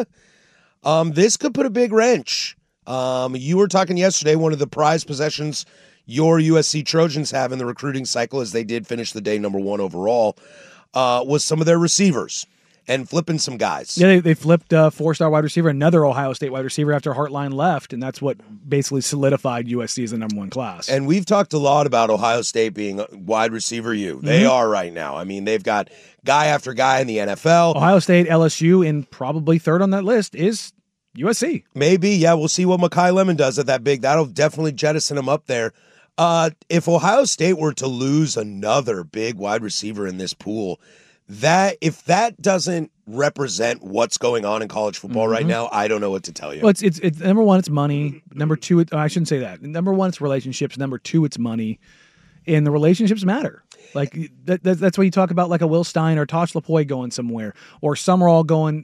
This could put a big wrench. You were talking yesterday, one of the prized possessions your USC Trojans have in the recruiting cycle, as they did finish the day number 1 overall, was some of their receivers and flipping some guys. Yeah, they flipped a 4-star wide receiver, another Ohio State wide receiver after Hartline left, and that's what basically solidified USC as the number 1 class. And we've talked a lot about Ohio State being wide receiver U. They are right now. I mean, they've got guy after guy in the NFL. Ohio State, LSU, and probably third on that list is USC. Maybe, yeah. We'll see what Mekhi Lemon does at that big. That'll definitely jettison him up there. If Ohio State were to lose another big wide receiver in this pool, if that doesn't represent what's going on in college football right now, I don't know what to tell you. Well, it's number 1, it's money. Number 2, I shouldn't say that. Number 1, it's relationships. Number 2, it's money. And the relationships matter. Like that's why you talk about like a Will Stein or Tosh Lapoy going somewhere, or Summerall going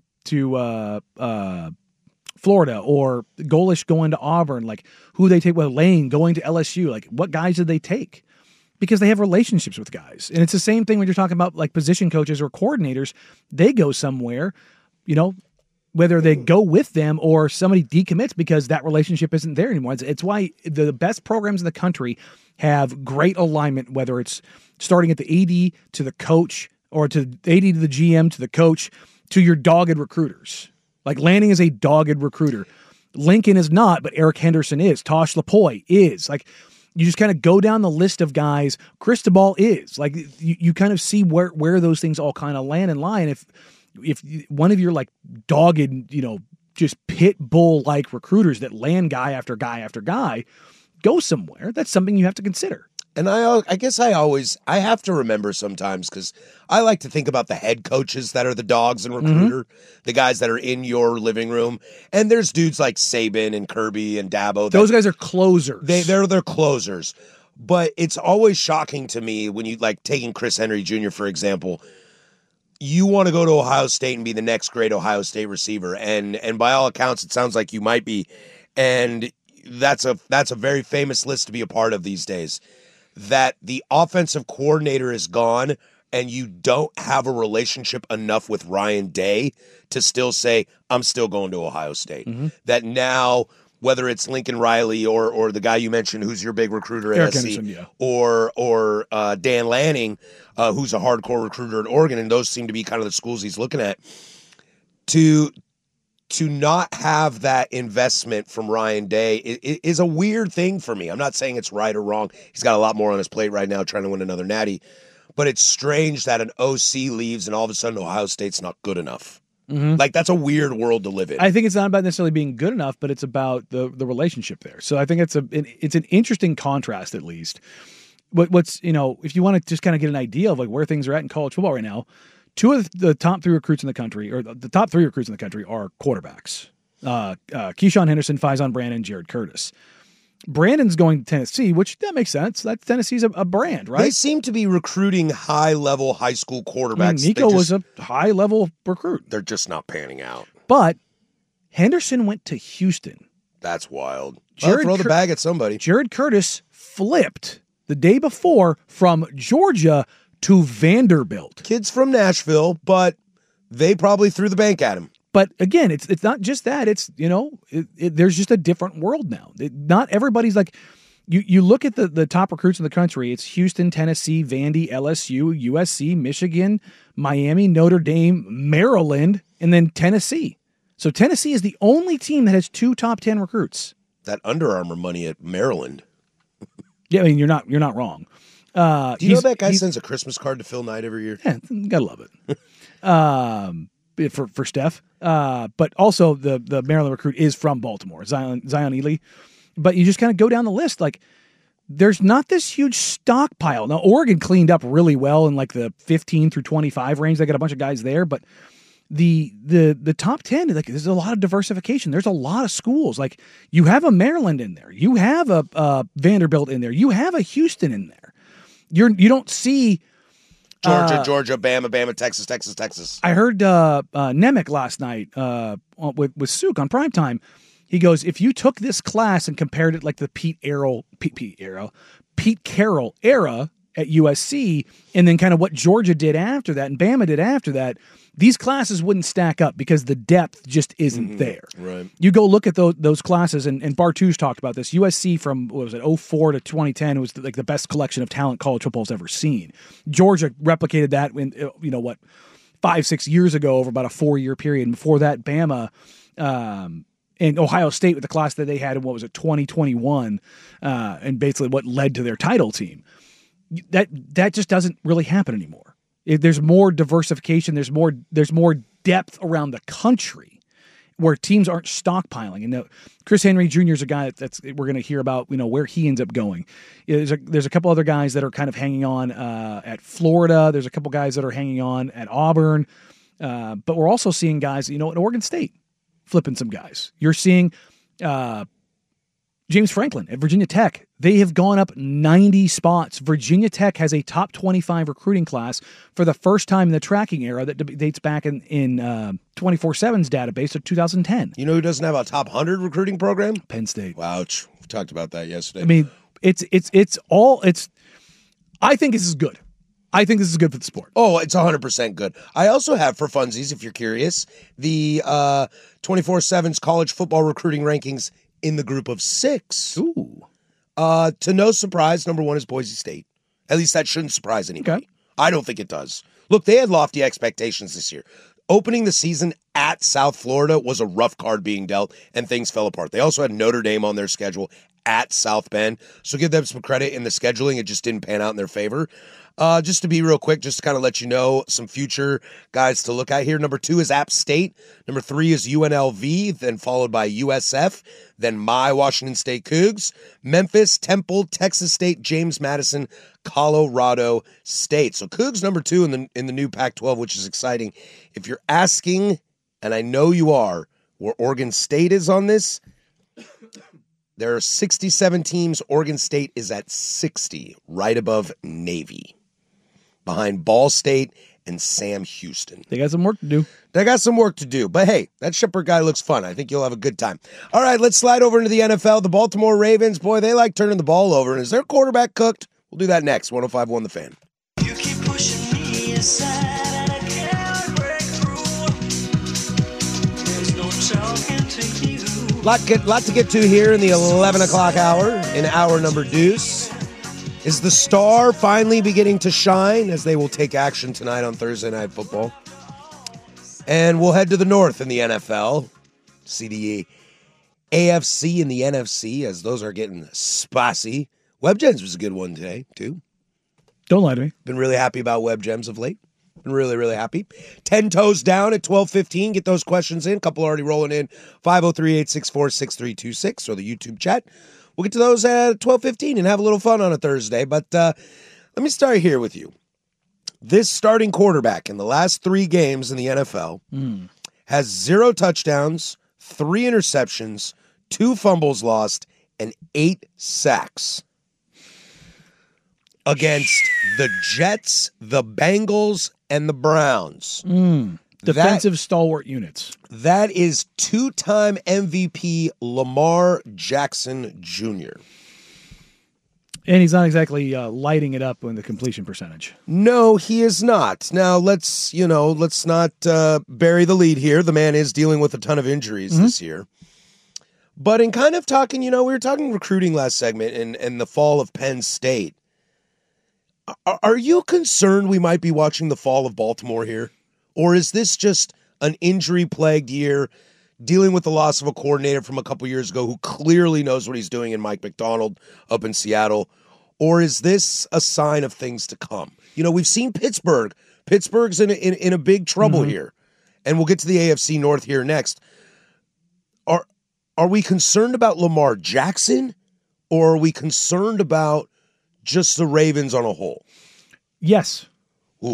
to Florida, or Golish going to Auburn. Like who they take, Lane going to LSU. Like what guys did they take? Because they have relationships with guys. And it's the same thing when you're talking about like position coaches or coordinators. They go somewhere, whether they go with them or somebody decommits because that relationship isn't there anymore. It's why the best programs in the country have great alignment, whether it's starting at the AD to the coach, or to the AD to the GM to the coach to your dogged recruiters. Like Lanning is a dogged recruiter. Lincoln is not, but Eric Henderson is. Tosh Lapoy is. Like, you just kind of go down the list of guys. Cristobal is. Like, you kind of see where those things all kind of land and lie. And if one of your like dogged, just pit bull like recruiters that land guy after guy after guy go somewhere, that's something you have to consider. And I guess I have to remember sometimes, because I like to think about the head coaches that are the dogs and recruiter, the guys that are in your living room. And there's dudes like Saban and Kirby and Dabo. Those guys are closers. They're closers. But it's always shocking to me when you, like, taking Chris Henry Jr., for example, you want to go to Ohio State and be the next great Ohio State receiver. And by all accounts, it sounds like you might be. And that's a very famous list to be a part of these days. That the offensive coordinator is gone and you don't have a relationship enough with Ryan Day to still say, I'm still going to Ohio State. That now, whether it's Lincoln Riley or the guy you mentioned who's your big recruiter at Eric SC, Henderson, yeah. or Dan Lanning, who's a hardcore recruiter at Oregon, and those seem to be kind of the schools he's looking at, to not have that investment from Ryan Day is a weird thing for me. I'm not saying it's right or wrong. He's got a lot more on his plate right now trying to win another natty. But it's strange that an OC leaves and all of a sudden Ohio State's not good enough. Like, that's a weird world to live in. I think it's not about necessarily being good enough, but it's about the relationship there. So I think it's an interesting contrast, at least. What's, if you want to just kind of get an idea of like where things are at in college football right now, two of the top three recruits in the country, or the top three recruits in the country, are quarterbacks. Keyshawn Henderson, Faison Brandon, Jared Curtis. Brandon's going to Tennessee, which that makes sense. Tennessee's a brand, right? They seem to be recruiting high-level high school quarterbacks. Nico was a high-level recruit. They're just not panning out. But Henderson went to Houston. That's wild. Throw the bag at somebody. Jared Curtis flipped the day before from Georgia to Vanderbilt. Kids from Nashville, but they probably threw the bank at him. But again, it's not just that. It's, there's just a different world now. Not everybody's like, you look at the top recruits in the country. It's Houston, Tennessee, Vandy, LSU, USC, Michigan, Miami, Notre Dame, Maryland, and then Tennessee. So Tennessee is the only team that has 2 top 10 recruits. That Under Armour money at Maryland. Yeah, I mean, you're not wrong. Do you know that guy sends a Christmas card to Phil Knight every year? Yeah, gotta love it. For Steph. But also the Maryland recruit is from Baltimore, Zion Ely. But you just kind of go down the list. Like, there's not this huge stockpile. Now, Oregon cleaned up really well in like the 15 through 25 range. They got a bunch of guys there, but the top 10, like, there's a lot of diversification. There's a lot of schools. Like, you have a Maryland in there. You have a Vanderbilt in there. You have a Houston in there. You don't see Georgia, Bama, Texas. I heard Nemec last night with Suk on primetime. He goes, if you took this class and compared it like the Pete Carroll era at USC, and then kind of what Georgia did after that and Bama did after that, these classes wouldn't stack up because the depth just isn't there. Right. You go look at those classes, and Bartu's talked about this. USC from, 04 to 2010 was like the best collection of talent college football's ever seen. Georgia replicated that in, 5-6 years ago over about a 4-year period. And before that, Bama and Ohio State with the class that they had in 2021, and basically what led to their title team. That just doesn't really happen anymore. There's more diversification. There's more depth around the country where teams aren't stockpiling. And Chris Henry Jr. is a guy that's we're going to hear about. Where he ends up going. There's a couple other guys that are kind of hanging on at Florida. There's a couple guys that are hanging on at Auburn. But we're also seeing guys, at Oregon State flipping some guys. You're seeing James Franklin at Virginia Tech. They have gone up 90 spots. Virginia Tech has a top 25 recruiting class for the first time in the tracking era that dates back in 24/7's database of 2010. You know who doesn't have a top 100 recruiting program? Penn State. Ouch. We talked about that yesterday. I mean, I think this is good. I think this is good for the sport. Oh, it's 100% good. I also have, for funsies, if you're curious, the 24/7's college football recruiting rankings in the group of 6. Ooh. To no surprise, number 1 is Boise State. At least that shouldn't surprise anybody. Okay. I don't think it does. Look, they had lofty expectations this year. Opening the season at South Florida was a rough card being dealt, and things fell apart. They also had Notre Dame on their schedule at South Bend, so give them some credit in the scheduling. It just didn't pan out in their favor. Just to be real quick, just to kind of let you know some future guys to look at here. Number 2 is App State. Number 3 is UNLV, then followed by USF, then my Washington State Cougs, Memphis, Temple, Texas State, James Madison, Colorado State. So Cougs number 2 in the new Pac-12, which is exciting. If you're asking, and I know you are, where Oregon State is on this, there are 67 teams. Oregon State is at 60, right above Navy, behind Ball State and Sam Houston. They got some work to do. But hey, that Shepherd guy looks fun. I think you'll have a good time. All right, let's slide over into the NFL. The Baltimore Ravens, boy, they like turning the ball over. And is their quarterback cooked? We'll do that next. 105.1 The Fan. You keep pushing me. Lot to get to here in the 11 o'clock hour, in hour number deuce. Is the star finally beginning to shine as they will take action tonight on Thursday Night Football? And we'll head to the north in the NFL, see the AFC and the NFC as those are getting spicy. Web Gems was a good one today, too. Don't lie to me. Been really happy about Web Gems of late. Been really, really happy. 10 toes down at 12:15. Get those questions in. A couple already rolling in. 503-864-6326 or the YouTube chat. We'll get to those at 12:15 and have a little fun on a Thursday. But let me start here with you. This starting quarterback in the last 3 games in the NFL has 0 touchdowns, 3 interceptions, 2 fumbles lost, and 8 sacks. Against the Jets, the Bengals, and the Browns. Defensive stalwart units. That is 2-time MVP Lamar Jackson Jr. And he's not exactly lighting it up in the completion percentage. No, he is not. Now, let's not bury the lead here. The man is dealing with a ton of injuries this year. But in kind of talking, we were talking recruiting last segment and the fall of Penn State. Are you concerned we might be watching the fall of Baltimore here? Or is this just an injury-plagued year, dealing with the loss of a coordinator from a couple years ago who clearly knows what he's doing in Mike McDonald up in Seattle? Or is this a sign of things to come? We've seen Pittsburgh. Pittsburgh's in a big trouble here. And we'll get to the AFC North here next. Are we concerned about Lamar Jackson? Or are we concerned about just the Ravens on a whole? Yes. Ooh.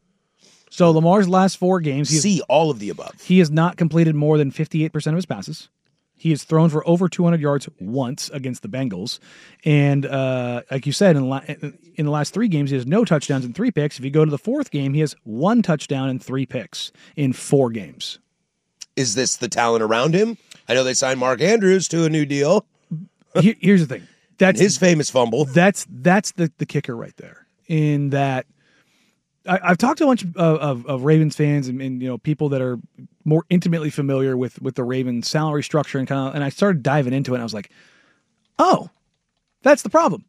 So Lamar's last 4 games, all of the above. He has not completed more than 58% of his passes. He has thrown for over 200 yards once against the Bengals. And like you said, in the last 3 games, he has no touchdowns and 3 picks. If you go to the 4th game, he has 1 touchdown and 3 picks in 4 games. Is this the talent around him? I know they signed Mark Andrews to a new deal. Here's the thing. That's his famous fumble. That's the kicker right there. In that, I've talked to a bunch of Ravens fans and people that are more intimately familiar with the Ravens salary structure and and I started diving into it and I was like, oh, that's the problem.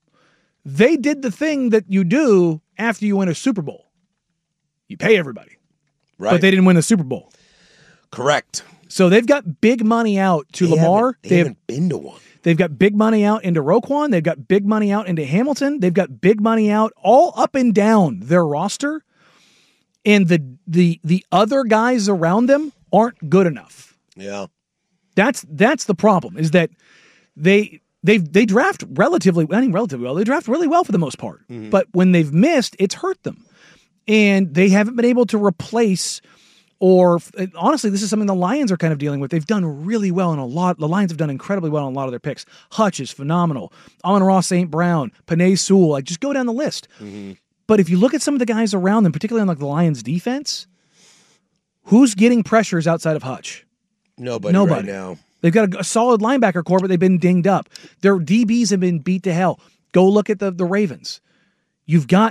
They did the thing that you do after you win a Super Bowl. You pay everybody. Right. But they didn't win the Super Bowl. Correct. So they've got big money out to Lamar. They haven't been to one. They've got big money out into Roquan. They've got big money out into Hamilton. They've got big money out all up and down their roster. And the other guys around them aren't good enough. Yeah. That's the problem, is that they draft relatively well. They draft really well for the most part. Mm-hmm. But when they've missed, it's hurt them. And they haven't been able to replace. Or honestly, this is something the Lions are kind of dealing with. They've done really well the Lions have done incredibly well on a lot of their picks. Hutch is phenomenal. Amon-Ra St. Brown, Penei Sewell, just go down the list. Mm-hmm. But if you look at some of the guys around them, particularly on the Lions defense, who's getting pressures outside of Hutch? Nobody right now. They've got a solid linebacker core, but they've been dinged up. Their DBs have been beat to hell. Go look at the Ravens. You've got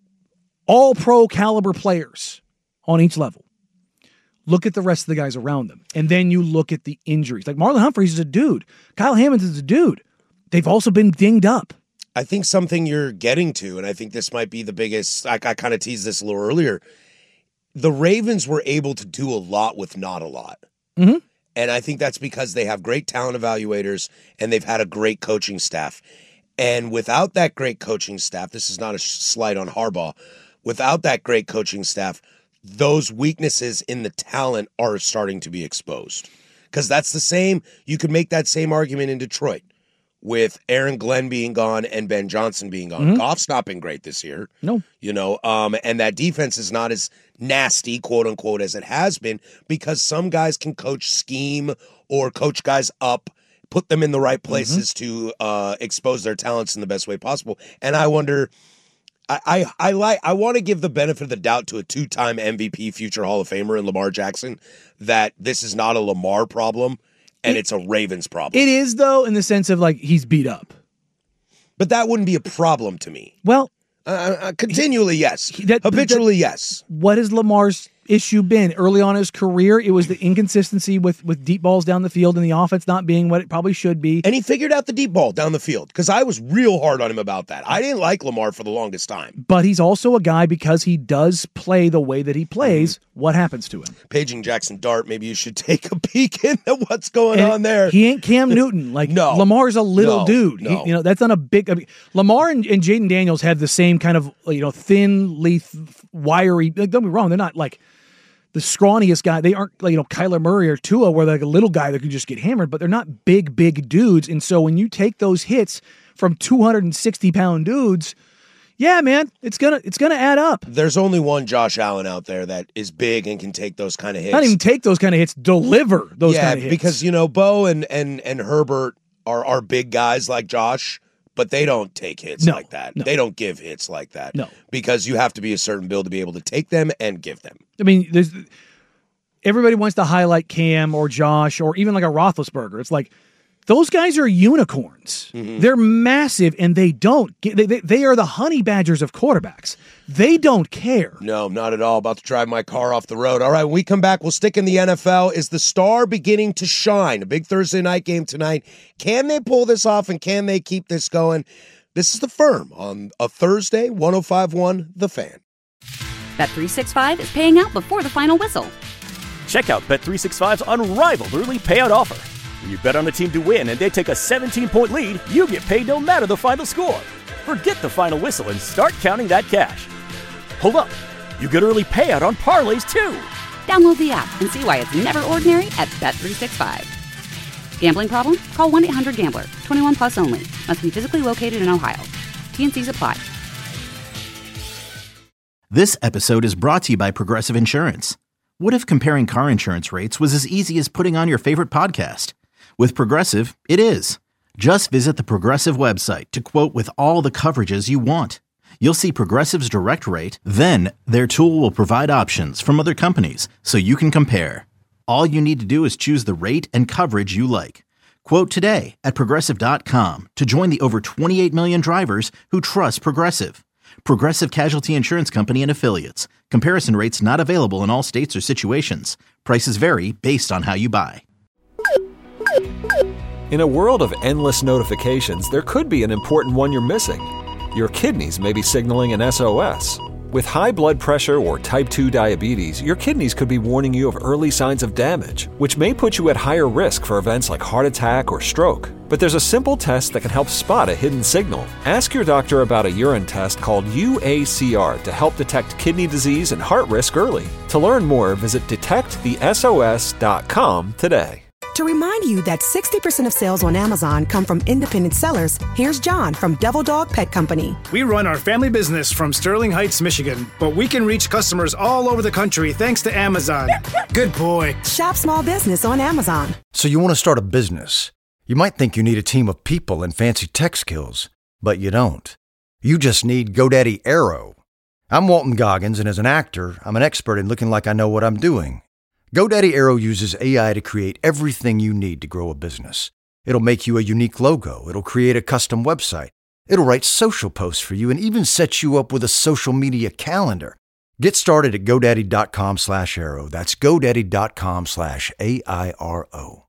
all pro caliber players on each level. Look at the rest of the guys around them. And then you look at the injuries. Like Marlon Humphreys is a dude. Kyle Hammonds is a dude. They've also been dinged up. I think something you're getting to, and I think this might be the biggest, I kind of teased this a little earlier. The Ravens were able to do a lot with not a lot. Mm-hmm. And I think that's because they have great talent evaluators and they've had a great coaching staff. And without that great coaching staff, this is not a slight on Harbaugh, without that great coaching staff, those weaknesses in the talent are starting to be exposed. Because that's the same, you could make that same argument in Detroit with Aaron Glenn being gone and Ben Johnson being gone. Mm-hmm. Goff's not been great this year. No. And that defense is not as nasty, quote unquote, as it has been because some guys can coach scheme or coach guys up, put them in the right places to expose their talents in the best way possible. And I wonder, I want to give the benefit of the doubt to a 2-time MVP, future Hall of Famer in Lamar Jackson, that this is not a Lamar problem and it's a Ravens problem. It is, though, in the sense of, he's beat up. But that wouldn't be a problem to me. Well, Continually, yes. Habitually, yes. What has Lamar's issue been early on in his career? It was the inconsistency with deep balls down the field and the offense not being what it probably should be. And he figured out the deep ball down the field because I was real hard on him about that. I didn't like Lamar for the longest time. But he's also a guy, because he does play the way that he plays, what happens to him? Paging Jackson Dart, maybe you should take a peek into what's going on there. He ain't Cam Newton. No. Lamar's a little dude. No. He, that's not a big... Lamar and Jaden Daniels have the same kind of thin, wiry... Don't be wrong, they're not like the scrawniest guy. They aren't Kyler Murray or Tua, where they're like a little guy that can just get hammered, but they're not big dudes. And so when you take those hits from 260-pound dudes, yeah, man, it's gonna add up. There's only one Josh Allen out there that is big and can take those kind of hits. Not even take those kind of hits, deliver those kind of hits. Because Bo and Herbert are big guys like Josh, but they don't take hits like that. No. They don't give hits like that. No. Because you have to be a certain build to be able to take them and give them. I mean, everybody wants to highlight Cam or Josh or even like a Roethlisberger. It's like, those guys are unicorns. Mm-hmm. They're massive, and they are the honey badgers of quarterbacks. They don't care. No, not at all. About to drive my car off the road. All right, when we come back, we'll stick in the NFL. Is the star beginning to shine? A big Thursday night game tonight. Can they pull this off, and can they keep this going? This is The Firm on a Thursday, 105.1 The Fan. Bet365 is paying out before the final whistle. Check out Bet365's unrivaled early payout offer. When you bet on a team to win and they take a 17-point lead, you get paid no matter the final score. Forget the final whistle and start counting that cash. Hold up. You get early payout on parlays, too. Download the app and see why it's never ordinary at Bet365. Gambling problem? Call 1-800-GAMBLER. 21 plus only. Must be physically located in Ohio. T&Cs apply. This episode is brought to you by Progressive Insurance. What if comparing car insurance rates was as easy as putting on your favorite podcast? With Progressive, it is. Just visit the Progressive website to quote with all the coverages you want. You'll see Progressive's direct rate, then their tool will provide options from other companies so you can compare. All you need to do is choose the rate and coverage you like. Quote today at Progressive.com to join the over 28 million drivers who trust Progressive. Progressive Casualty Insurance Company and Affiliates. Comparison rates not available in all states or situations. Prices vary based on how you buy. In a world of endless notifications, there could be an important one you're missing. Your kidneys may be signaling an SOS. With high blood pressure or type 2 diabetes, your kidneys could be warning you of early signs of damage, which may put you at higher risk for events like heart attack or stroke. But there's a simple test that can help spot a hidden signal. Ask your doctor about a urine test called UACR to help detect kidney disease and heart risk early. To learn more, visit detectthesos.com today. To remind you that 60% of sales on Amazon come from independent sellers, here's John from Devil Dog Pet Company. We run our family business from Sterling Heights, Michigan, but we can reach customers all over the country thanks to Amazon. Good boy. Shop small business on Amazon. So you want to start a business. You might think you need a team of people and fancy tech skills, but you don't. You just need GoDaddy Aero. I'm Walton Goggins, and as an actor, I'm an expert in looking like I know what I'm doing. GoDaddy Aero uses AI to create everything you need to grow a business. It'll make you a unique logo. It'll create a custom website. It'll write social posts for you and even set you up with a social media calendar. Get started at GoDaddy.com/Aero. That's GoDaddy.com/AIRO.